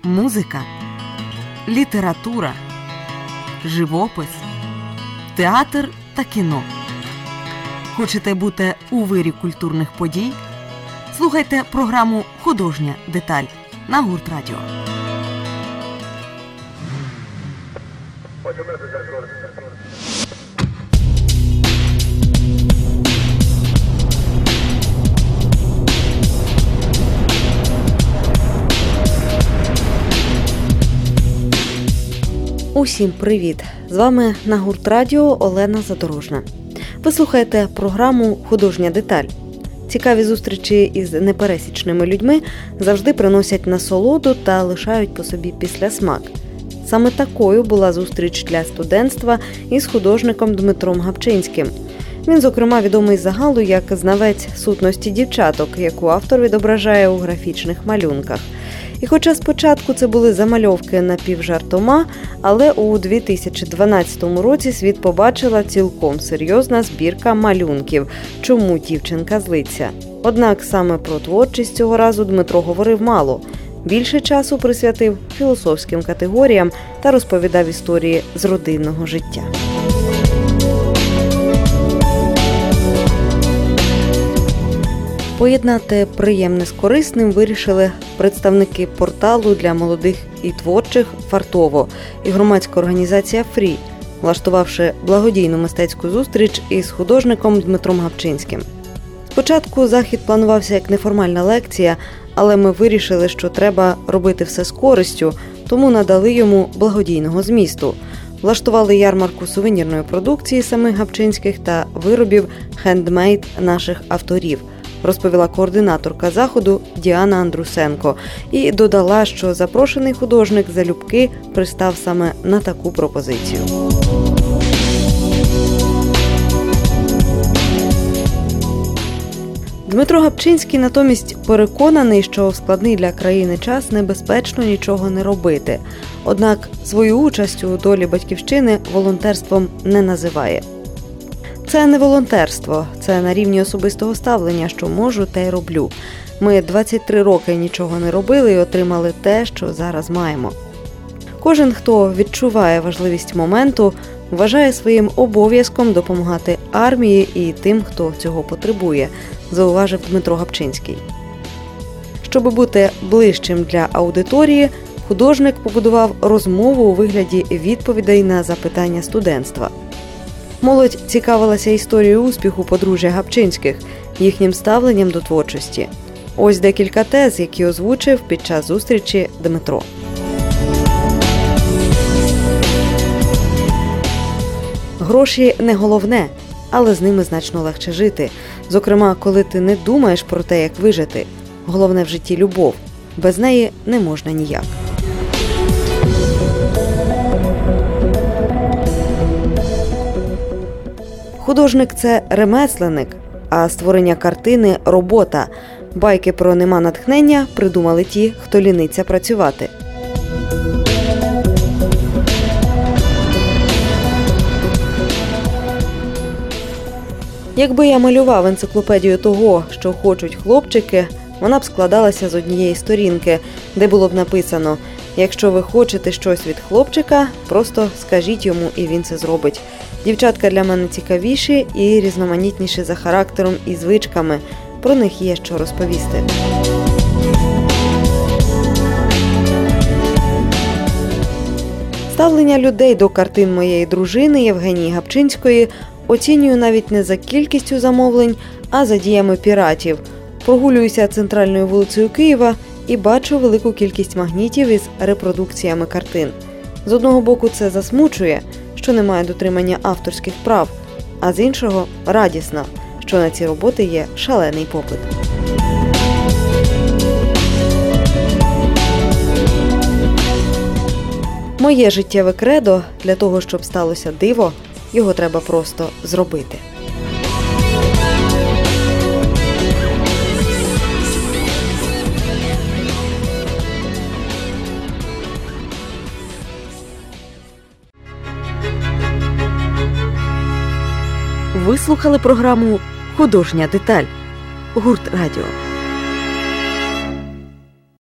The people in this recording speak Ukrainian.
музика, література, живопис, театр та кіно. Хочете бути у вирі культурних подій? Слухайте програму «Художня деталь» на Гурт Радіо. Усім привіт! З вами на Гурт Радіо Олена Задорожна. Ви слухаєте програму «Художня деталь». Цікаві зустрічі із непересічними людьми завжди приносять насолоду та лишають по собі післясмак. Саме такою була зустріч для студентства із художником Дмитром Гапчинським. Він, зокрема, відомий загалу як знавець сутності дівчаток, яку автор відображає у графічних малюнках. І хоча спочатку це були замальовки напівжартома, але у 2012 році світ побачила цілком серйозна збірка малюнків «Чому дівчинка злиться?». Однак саме про творчість цього разу Дмитро говорив мало. Більше часу присвятив філософським категоріям та розповідав історії з родинного життя. Поєднати приємне з корисним вирішили представники порталу для молодих і творчих «Фартово» і громадська організація «Фрі», влаштувавши благодійну мистецьку зустріч із художником Дмитром Гапчинським. Спочатку захід планувався як неформальна лекція, але ми вирішили, що треба робити все з користю, тому надали йому благодійного змісту. Влаштували ярмарку сувенірної продукції самих Гапчинських та виробів хендмейд наших авторів, розповіла координаторка заходу Діана Андрусенко і додала, що запрошений художник залюбки пристав саме на таку пропозицію. Дмитро Гапчинський натомість переконаний, що в складний для країни час небезпечно нічого не робити. Однак свою участь у долі батьківщини волонтерством не називає. Це не волонтерство, це на рівні особистого ставлення, що можу, те й роблю. Ми 23 роки нічого не робили і отримали те, що зараз маємо. Кожен, хто відчуває важливість моменту, вважає своїм обов'язком допомагати армії і тим, хто цього потребує, зауважив Дмитро Гапчинський. Щоби бути ближчим для аудиторії, художник побудував розмову у вигляді відповідей на запитання студентства. Молодь цікавилася історією успіху подружжя Гапчинських, їхнім ставленням до творчості. Ось декілька тез, які озвучив під час зустрічі Дмитро. Гроші не головне, але з ними значно легше жити. Зокрема, коли ти не думаєш про те, як вижити. Головне в житті – любов. Без неї не можна ніяк. Художник – це ремесленник, а створення картини – робота. Байки про «нема натхнення» придумали ті, хто ліниться працювати. Якби я малював енциклопедію того, що хочуть хлопчики, вона б складалася з однієї сторінки, де було б написано: «Якщо ви хочете щось від хлопчика, просто скажіть йому, і він це зробить». Дівчатка для мене цікавіші і різноманітніші за характером і звичками. Про них є що розповісти. Ставлення людей до картин моєї дружини Євгенії Гапчинської оцінюю навіть не за кількістю замовлень, а за діями піратів. Прогулююся центральною вулицею Києва і бачу велику кількість магнітів із репродукціями картин. З одного боку це засмучує, що немає дотримання авторських прав, а з іншого – радісно, що на ці роботи є шалений попит. Моє життєве кредо – для того, щоб сталося диво, його треба просто зробити. Ви слухали програму «Художня деталь» Гурт Радіо.